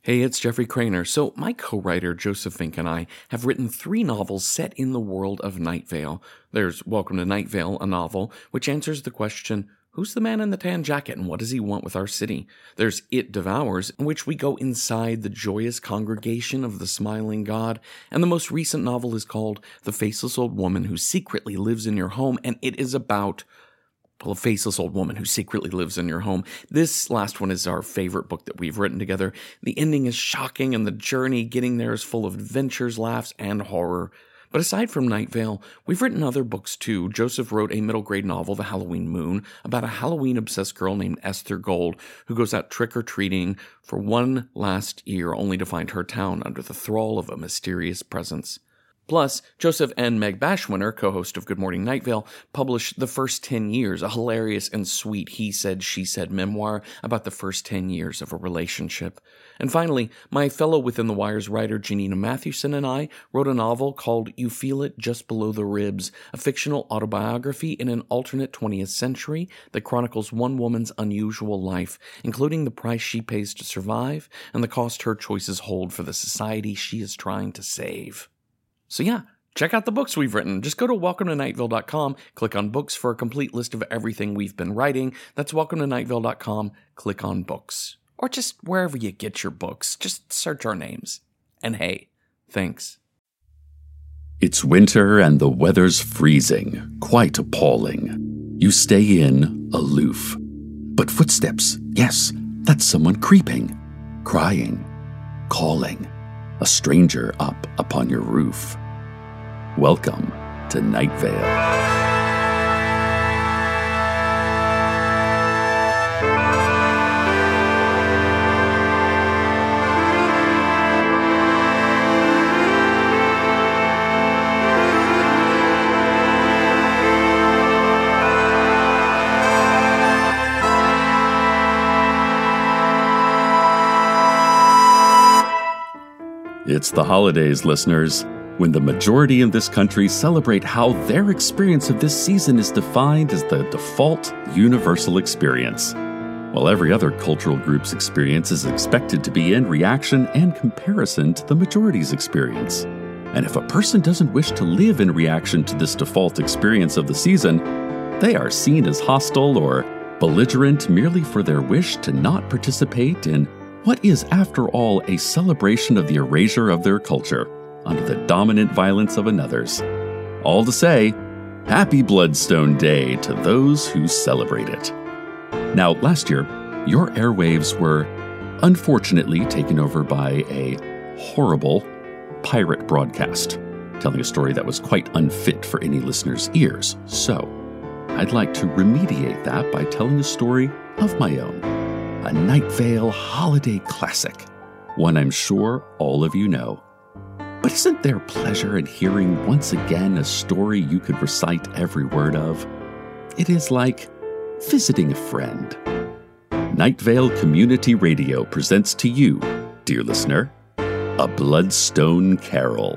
Hey, it's Jeffrey Craner. So, my co-writer Joseph Fink and I have written 3 novels set in the world of Night Vale. There's Welcome to Night Vale, a novel which answers the question, who's the man in the tan jacket and what does he want with our city? There's It Devours, in which we go inside the joyous congregation of the smiling god. And the most recent novel is called The Faceless Old Woman Who Secretly Lives in Your Home, and it is about a faceless old woman who secretly lives in your home. This last one is our favorite book that we've written together. The ending is shocking, and the journey getting there is full of adventures, laughs, and horror. But aside from Night Vale, we've written other books too. Joseph wrote a middle grade novel, The Halloween Moon, about a Halloween-obsessed girl named Esther Gold who goes out trick-or-treating for one last year only to find her town under the thrall of a mysterious presence. Plus, Joseph and Meg Bashwinner, co-host of Good Morning Night Vale, published The First 10 Years, a hilarious and sweet he said, she said memoir about the first 10 years of a relationship. And finally, my fellow Within the Wires writer Janina Mathewson and I wrote a novel called You Feel It Just Below the Ribs, a fictional autobiography in an alternate 20th century that chronicles one woman's unusual life, including the price she pays to survive and the cost her choices hold for the society she is trying to save. So yeah, check out the books we've written. Just go to welcometonightvale.com, click on books for a complete list of everything we've been writing. That's welcometonightvale.com, click on books. Or just wherever you get your books. Just search our names. And hey, thanks. It's winter and the weather's freezing, quite appalling. You stay in, aloof. But footsteps, yes, that's someone creeping, crying, calling, a stranger up upon your roof. Welcome to Night Vale. It's the holidays, listeners, when the majority in this country celebrate how their experience of this season is defined as the default universal experience, while every other cultural group's experience is expected to be in reaction and comparison to the majority's experience. And if a person doesn't wish to live in reaction to this default experience of the season, they are seen as hostile or belligerent merely for their wish to not participate in what is, after all, a celebration of the erasure of their culture under the dominant violence of another's. All to say, Happy Bloodstone Day to those who celebrate it. Now, last year, your airwaves were unfortunately taken over by a horrible pirate broadcast, telling a story that was quite unfit for any listener's ears. So, I'd like to remediate that by telling a story of my own. A Night Vale holiday classic, one I'm sure all of you know. But isn't there pleasure in hearing once again a story you could recite every word of? It is like visiting a friend. Night Vale Community Radio presents to you, dear listener, A Bloodstone Carol.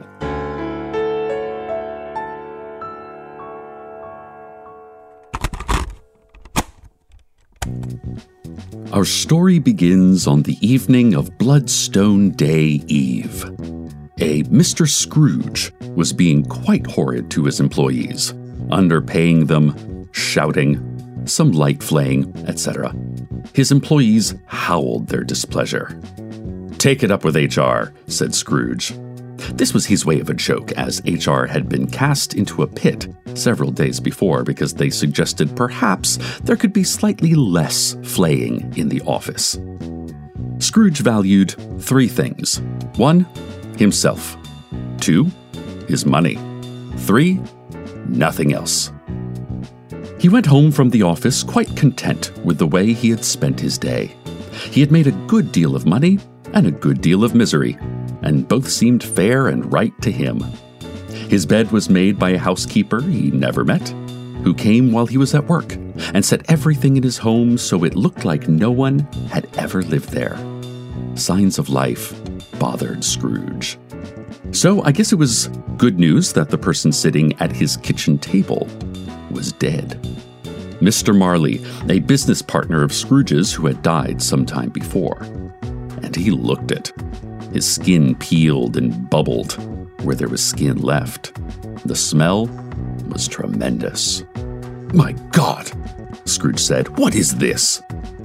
Our story begins on the evening of Bloodstone Day Eve. A Mr. Scrooge was being quite horrid to his employees, underpaying them, shouting, some light flaying, etc. His employees howled their displeasure. "Take it up with HR," said Scrooge. This was his way of a joke, as HR had been cast into a pit several days before because they suggested perhaps there could be slightly less flaying in the office. Scrooge valued 3 things. 1, himself. 2, his money. 3, nothing else. He went home from the office quite content with the way he had spent his day. He had made a good deal of money and a good deal of misery, and both seemed fair and right to him. His bed was made by a housekeeper he never met, who came while he was at work and set everything in his home so it looked like no one had ever lived there. Signs of life bothered Scrooge. So I guess it was good news that the person sitting at his kitchen table was dead. Mr. Marley, a business partner of Scrooge's who had died some time before. And and he looked it. His skin peeled and bubbled where there was skin left. The smell was tremendous. "My God," Scrooge said, "what is this?"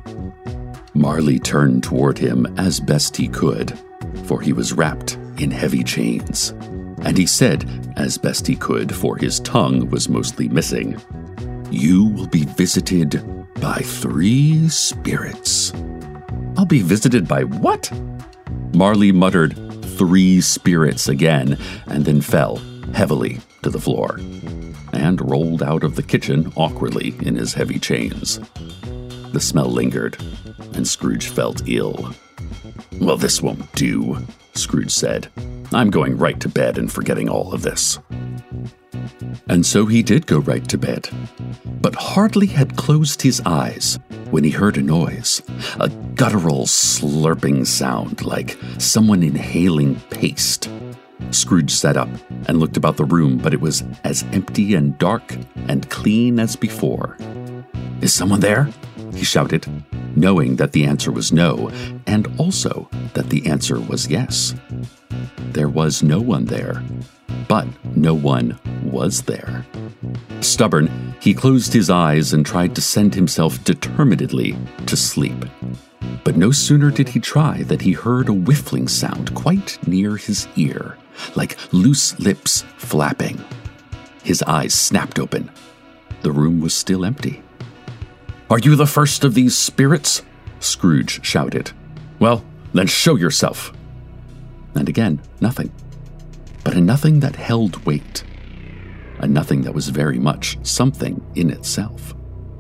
Marley turned toward him as best he could, for he was wrapped in heavy chains. And he said, as best he could, for his tongue was mostly missing, "You will be visited by 3 spirits." "I'll be visited by what?" Marley muttered 3 spirits again, and then fell heavily to the floor, and rolled out of the kitchen awkwardly in his heavy chains. The smell lingered, and Scrooge felt ill. "Well, this won't do," Scrooge said. "I'm going right to bed and forgetting all of this." And so he did go right to bed, but hardly had closed his eyes when he heard a noise, a guttural slurping sound like someone inhaling paste. Scrooge sat up and looked about the room, but it was as empty and dark and clean as before. "Is someone there?" he shouted, knowing that the answer was no, and also that the answer was yes. There was no one there, but no one was there. Stubborn, he closed his eyes and tried to send himself determinedly to sleep. But no sooner did he try than he heard a whiffling sound quite near his ear, like loose lips flapping. His eyes snapped open. The room was still empty. "Are you the first of these spirits?" Scrooge shouted. "Well, then show yourself." And again, nothing. But a nothing that held weight. A nothing that was very much something in itself.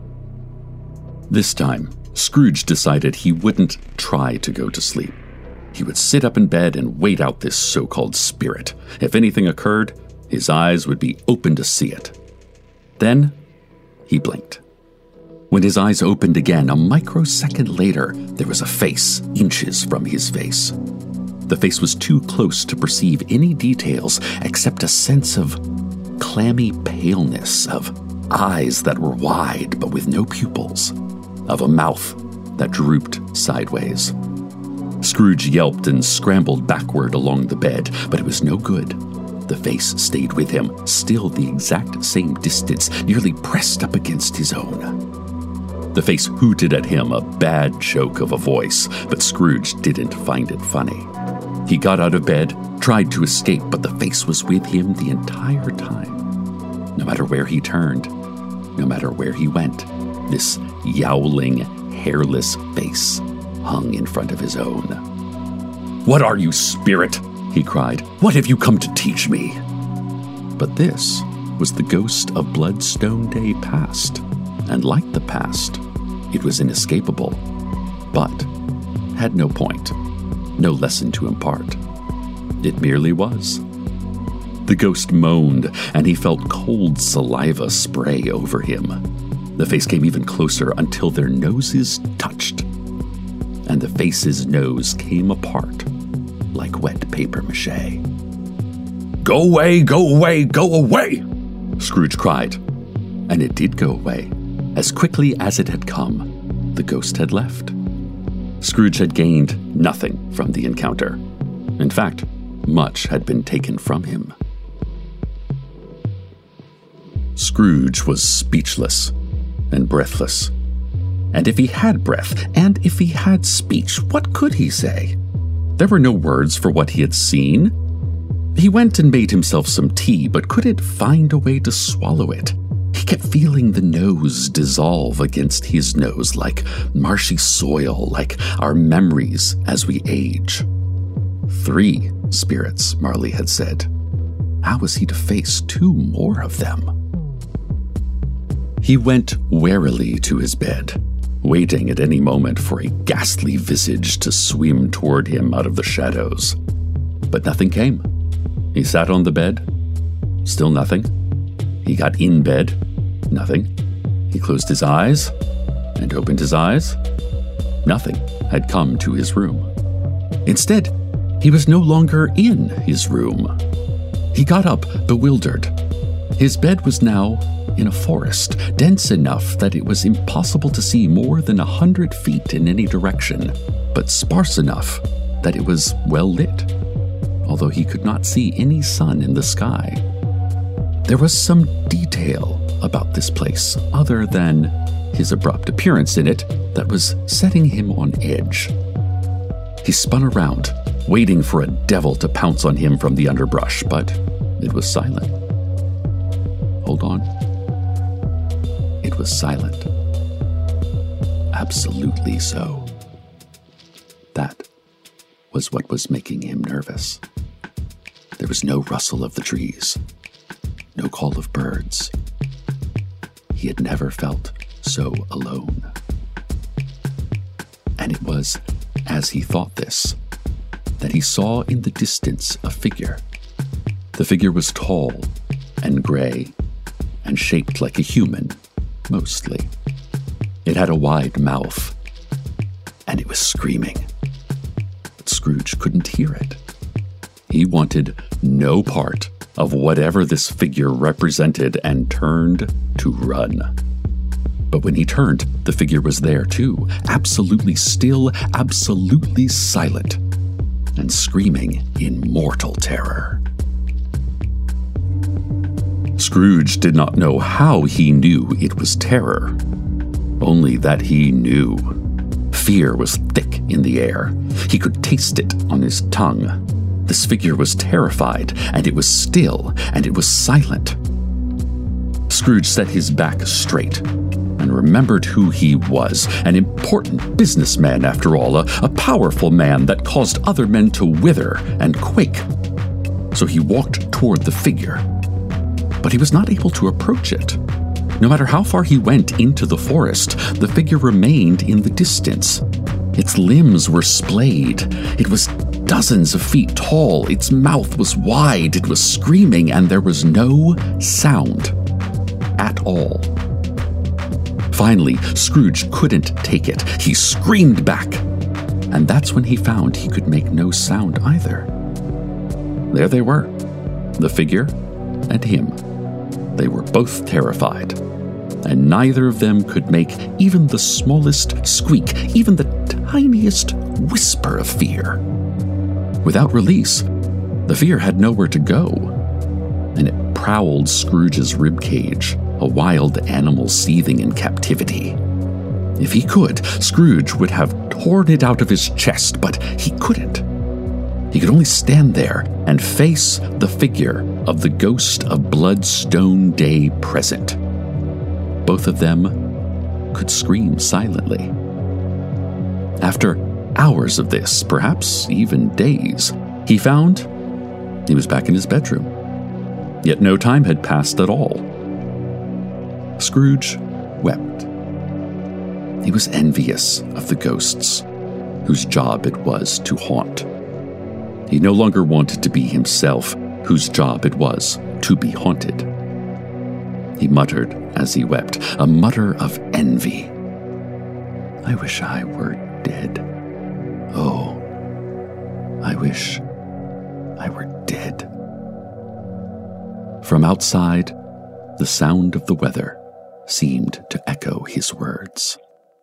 This time, Scrooge decided he wouldn't try to go to sleep. He would sit up in bed and wait out this so-called spirit. If anything occurred, his eyes would be open to see it. Then, he blinked. When his eyes opened again, a microsecond later, there was a face inches from his face. The face was too close to perceive any details except a sense of clammy paleness, of eyes that were wide but with no pupils, of a mouth that drooped sideways. Scrooge yelped and scrambled backward along the bed, but it was no good. The face stayed with him, still the exact same distance, nearly pressed up against his own. The face hooted at him, a bad joke of a voice, but Scrooge didn't find it funny. He got out of bed, tried to escape, but the face was with him the entire time. No matter where he turned, no matter where he went, this yowling, hairless face hung in front of his own. "What are you, spirit?" he cried. "What have you come to teach me?" But this was the ghost of Bloodstone Day past, and like the past, it was inescapable, but had no point, no lesson to impart. It merely was. The ghost moaned, and he felt cold saliva spray over him. The face came even closer until their noses touched, and the face's nose came apart like wet paper mache. "Go away, go away, go away!" Scrooge cried. And it did go away. As quickly as it had come, the ghost had left. Scrooge had gained nothing from the encounter. In fact, much had been taken from him. Scrooge was speechless and breathless. And if he had breath, and if he had speech, what could he say? There were no words for what he had seen. He went and made himself some tea, but couldn't find a way to swallow it. He kept feeling the nose dissolve against his nose like marshy soil, like our memories as we age. 3 spirits, Marley had said. How was he to face 2 more of them? He went warily to his bed, waiting at any moment for a ghastly visage to swim toward him out of the shadows. But nothing came. He sat on the bed. Still nothing. He got in bed. Nothing. He closed his eyes and opened his eyes. Nothing had come to his room. Instead, he was no longer in his room. He got up, bewildered. His bed was now in a forest, dense enough that it was impossible to see more than 100 feet in any direction, but sparse enough that it was well lit, although he could not see any sun in the sky. There was some detail about this place other than his abrupt appearance in it that was setting him on edge. He spun around, waiting for a devil to pounce on him from the underbrush, but it was silent. Hold on. It was silent. Absolutely so. That was what was making him nervous. There was no rustle of the trees, no call of birds. He had never felt so alone. And it was as he thought this that he saw in the distance a figure. The figure was tall and gray and shaped like a human, mostly. It had a wide mouth, and it was screaming. But Scrooge couldn't hear it. He wanted no part of whatever this figure represented and turned to run. But when he turned, the figure was there too, absolutely still, absolutely silent, and screaming in mortal terror. Scrooge did not know how he knew it was terror, only that he knew. Fear was thick in the air. He could taste it on his tongue. This figure was terrified, and it was still, and it was silent. Scrooge set his back straight and remembered who he was, an important businessman after all, a powerful man that caused other men to wither and quake. So he walked toward the figure, but he was not able to approach it. No matter how far he went into the forest, the figure remained in the distance. Its limbs were splayed. It was dozens of feet tall. Its mouth was wide. It was screaming, and there was no sound at all. Finally, Scrooge couldn't take it. He screamed back, and that's when he found he could make no sound either. There they were, the figure and him. They were both terrified, and neither of them could make even the smallest squeak, even the tiniest whisper of fear. Without release, the fear had nowhere to go, and it prowled Scrooge's ribcage, a wild animal seething in captivity. If he could, Scrooge would have torn it out of his chest, but he couldn't. He could only stand there and face the figure of the ghost of Bloodstone Day present. Both of them could scream silently. After hours of this, perhaps even days, he found he was back in his bedroom. Yet no time had passed at all. Scrooge wept. He was envious of the ghosts, whose job it was to haunt. He no longer wanted to be himself, whose job it was to be haunted. He muttered as he wept, a mutter of envy. I wish I were dead. Oh, I wish I were dead. From outside, the sound of the weather seemed to echo his words.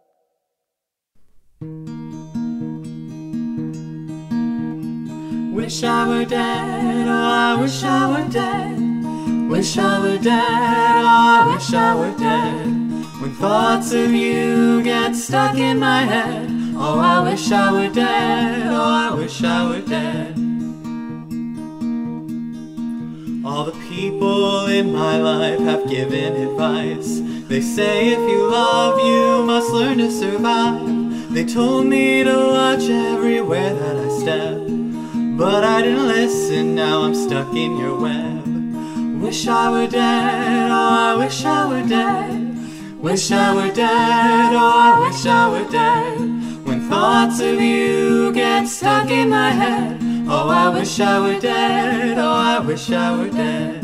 Wish I were dead, oh I wish I were dead. Wish I were dead, oh I wish I were dead. When thoughts of you get stuck in my head, oh I wish I were dead, oh I wish I were dead. All the people in my life have given advice. They say if you love, you must learn to survive. They told me to watch everywhere that I step, but I didn't listen, now I'm stuck in your web. Wish I were dead, oh I wish I were dead. Wish I were dead, oh I wish I were dead. When thoughts of you get stuck in my head, oh I wish I were dead, oh I wish I were dead.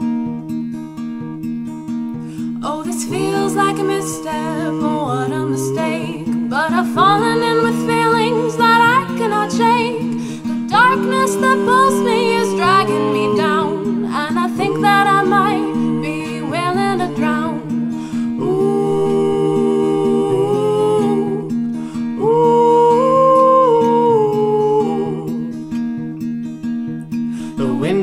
Oh, this feels like a misstep, oh what a mistake. But I've fallen in with feelings that I cannot shake. The darkness that pulls me is dragging me down, and I think that I might be willing to drown. Ooh, ooh,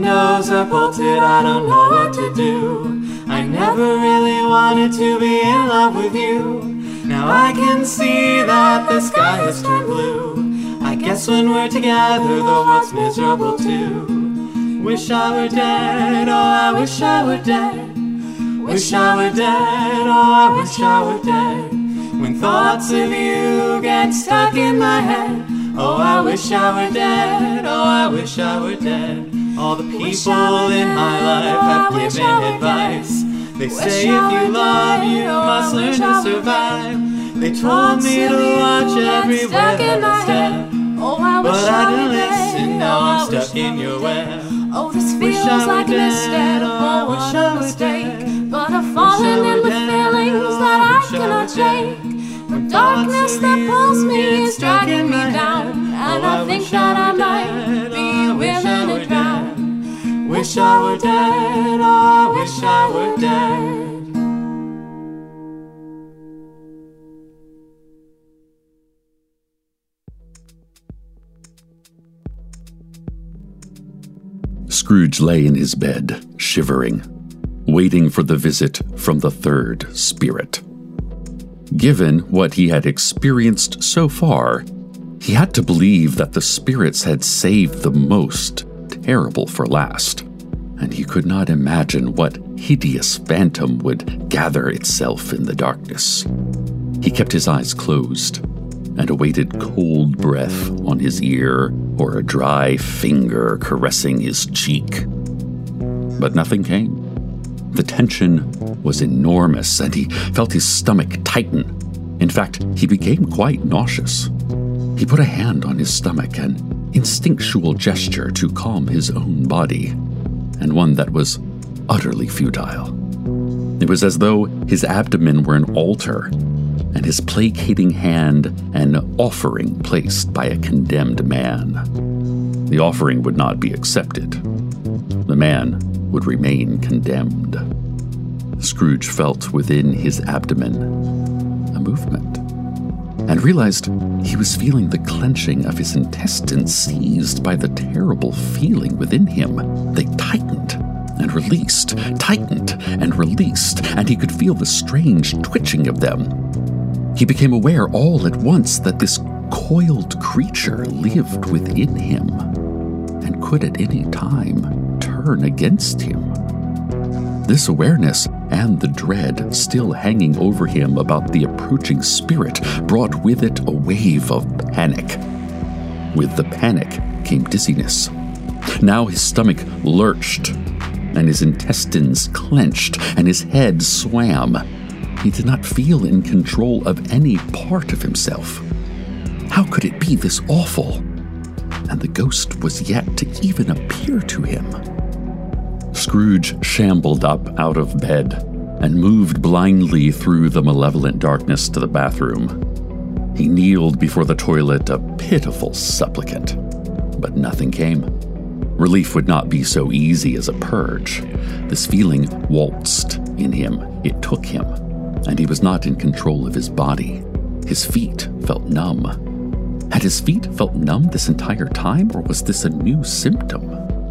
windows are bolted, I don't know what to do. I never really wanted to be in love with you. Now I can see that the sky has turned blue. I guess when we're together, the world's miserable too. Wish I were dead, oh I wish I were dead. Wish I were dead, oh I wish I were dead. When thoughts of you get stuck in my head, oh I wish I were dead, oh I wish I were dead. All the people in my life have given advice. They say if you love, you must learn to survive. They told me to watch every web step, but I didn't listen, now I'm stuck in your web. Oh, this feels like a misstep, oh, what a mistake. But I've fallen in with feelings that I cannot shake. The darkness that pulls me is dragging me down, and I think that I might be willing to drown. Wish I were dead, oh I wish I were dead. Scrooge lay in his bed, shivering, waiting for the visit from the third spirit. Given what he had experienced so far, he had to believe that the spirits had saved the most terrible for last, and he could not imagine what hideous phantom would gather itself in the darkness. He kept his eyes closed and awaited cold breath on his ear or a dry finger caressing his cheek. But nothing came. The tension was enormous, and he felt his stomach tighten. In fact, he became quite nauseous. He put a hand on his stomach, an instinctual gesture to calm his own body, and one that was utterly futile. It was as though his abdomen were an altar, and his placating hand an offering placed by a condemned man. The offering would not be accepted. The man would remain condemned. Scrooge felt within his abdomen a movement, and realized he was feeling the clenching of his intestines seized by the terrible feeling within him. They tightened and released, tightened and released, and he could feel the strange twitching of them. He became aware all at once that this coiled creature lived within him and could at any time turn against him. This awareness and the dread still hanging over him about the approaching spirit brought with it a wave of panic. With the panic came dizziness. Now his stomach lurched, and his intestines clenched, and his head swam. He did not feel in control of any part of himself. How could it be this awful? And the ghost was yet to even appear to him. Scrooge shambled up out of bed and moved blindly through the malevolent darkness to the bathroom. He kneeled before the toilet, a pitiful supplicant, but nothing came. Relief would not be so easy as a purge. This feeling waltzed in him. It took him, and he was not in control of his body. His feet felt numb. Had his feet felt numb this entire time, or was this a new symptom?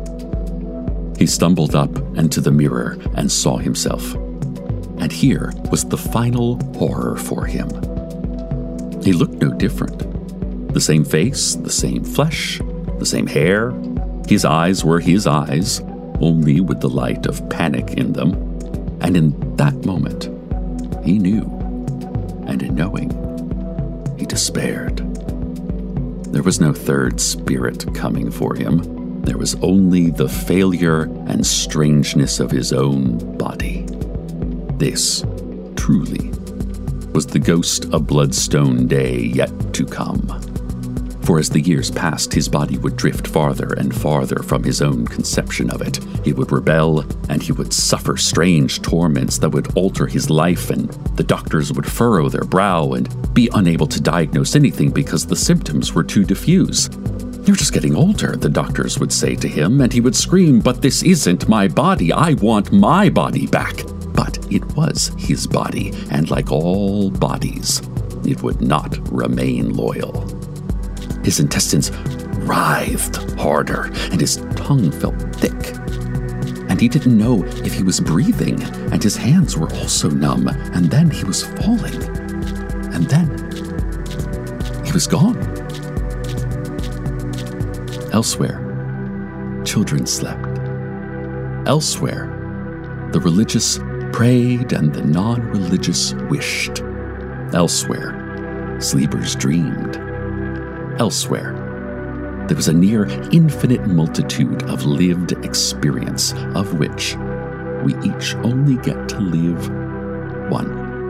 He stumbled up and to the mirror and saw himself. And here was the final horror for him. He looked no different. The same face, the same flesh, the same hair. His eyes were his eyes, only with the light of panic in them. And in that moment, he knew. And in knowing, he despaired. There was no third spirit coming for him. There was only the failure and strangeness of his own body. This, truly, was the ghost of Bloodstone Day yet to come. For as the years passed, his body would drift farther and farther from his own conception of it. He would rebel, and he would suffer strange torments that would alter his life, and the doctors would furrow their brow and be unable to diagnose anything because the symptoms were too diffuse. "You're just getting older," the doctors would say to him, and he would scream, "But this isn't my body. I want my body back." But it was his body, and like all bodies, it would not remain loyal. His intestines writhed harder, and his tongue felt thick and he didn't know if he was breathing, and his hands were also numb, and then he was falling, and then he was gone. Elsewhere, children slept. Elsewhere, the religious prayed and the non-religious wished. Elsewhere, sleepers dreamed. Elsewhere, there was a near infinite multitude of lived experience, of which we each only get to live one.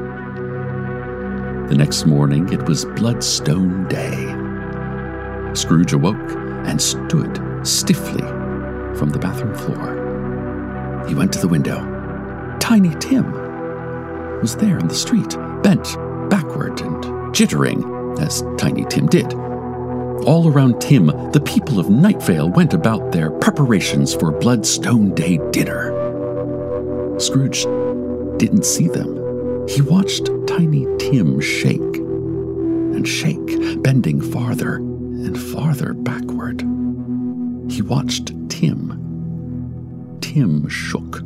The next morning, it was Bloodstone Day. Scrooge awoke and stood stiffly from the bathroom floor. He went to the window. Tiny Tim was there in the street, bent backward and jittering, as Tiny Tim did. All around Tim, the people of Night Vale went about their preparations for Bloodstone Day dinner. Scrooge didn't see them. He watched Tiny Tim shake and shake, bending farther and farther backward. He watched Tim. Tim shook.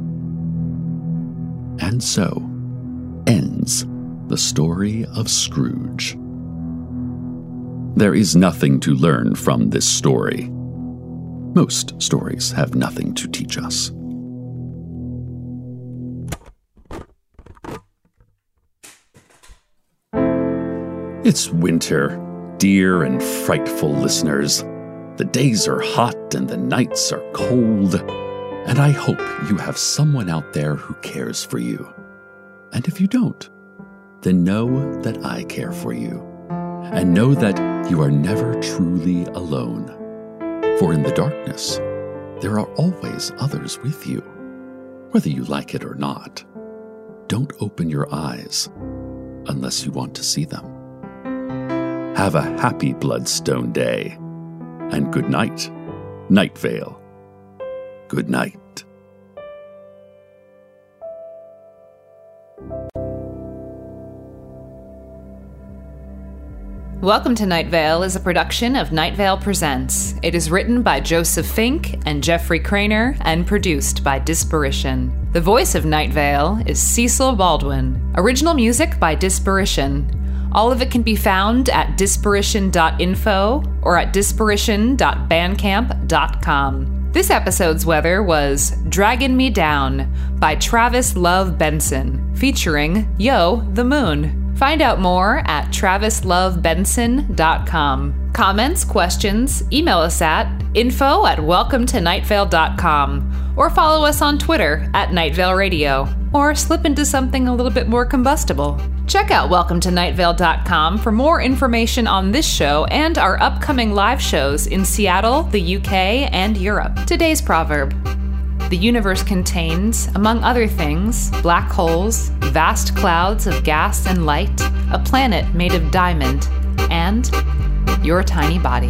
And so ends the story of Scrooge. There is nothing to learn from this story. Most stories have nothing to teach us. It's winter, dear and frightful listeners. The days are hot and the nights are cold, and I hope you have someone out there who cares for you. And if you don't, then know that I care for you, and know that you are never truly alone. For in the darkness, there are always others with you, whether you like it or not. Don't open your eyes unless you want to see them. Have a happy Bloodstone Day, and good night, Night Vale. Good night. Welcome to Night Vale is a production of Night Vale Presents. It is written by Joseph Fink and Jeffrey Craner and produced by Disparition. The voice of Night Vale is Cecil Baldwin. Original music by Disparition. All of it can be found at disparition.info or at disparition.bandcamp.com. This episode's weather was Draggin' Me Down by Travis Love Benson, featuring Yo the Moon. Find out more at travislovebenson.com. Comments, questions, email us at info@welcometonightvale.com or follow us on Twitter at Night Vale Radio, or slip into something a little bit more combustible. Check out welcometonightvale.com for more information on this show and our upcoming live shows in Seattle, the UK, and Europe. Today's proverb: the universe contains, among other things, black holes, vast clouds of gas and light, a planet made of diamond, and your tiny body.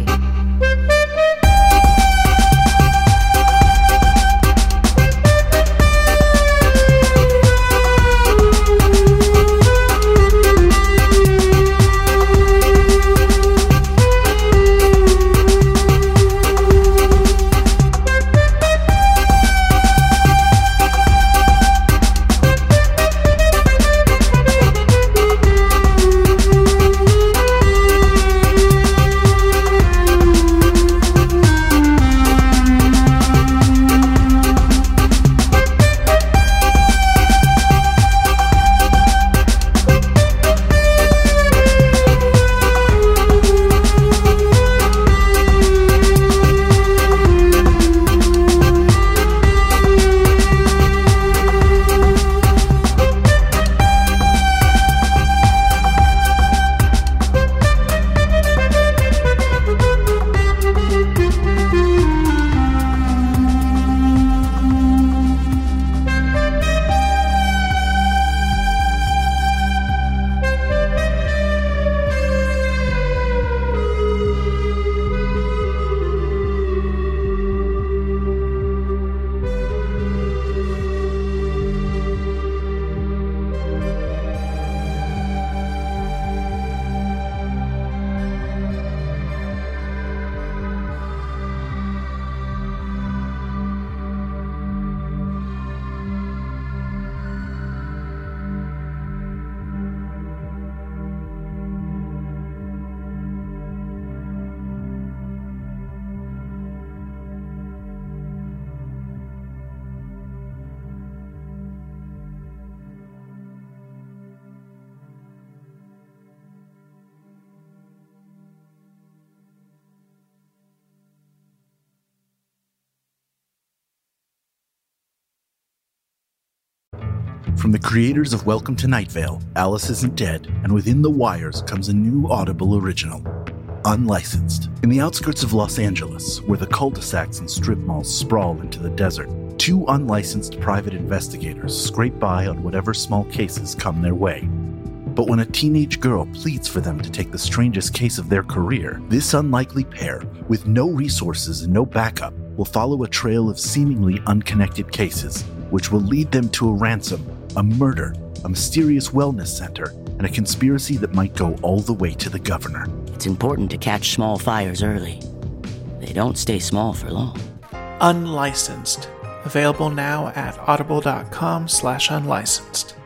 From the creators of Welcome to Night Vale, Alice Isn't Dead, and Within the Wires comes a new Audible original, Unlicensed. In the outskirts of Los Angeles, where the cul-de-sacs and strip malls sprawl into the desert, two unlicensed private investigators scrape by on whatever small cases come their way. But when a teenage girl pleads for them to take the strangest case of their career, this unlikely pair, with no resources and no backup, will follow a trail of seemingly unconnected cases, which will lead them to a ransom, a murder, a mysterious wellness center, and a conspiracy that might go all the way to the governor. It's important to catch small fires early. They don't stay small for long. Unlicensed. Available now at audible.com/unlicensed.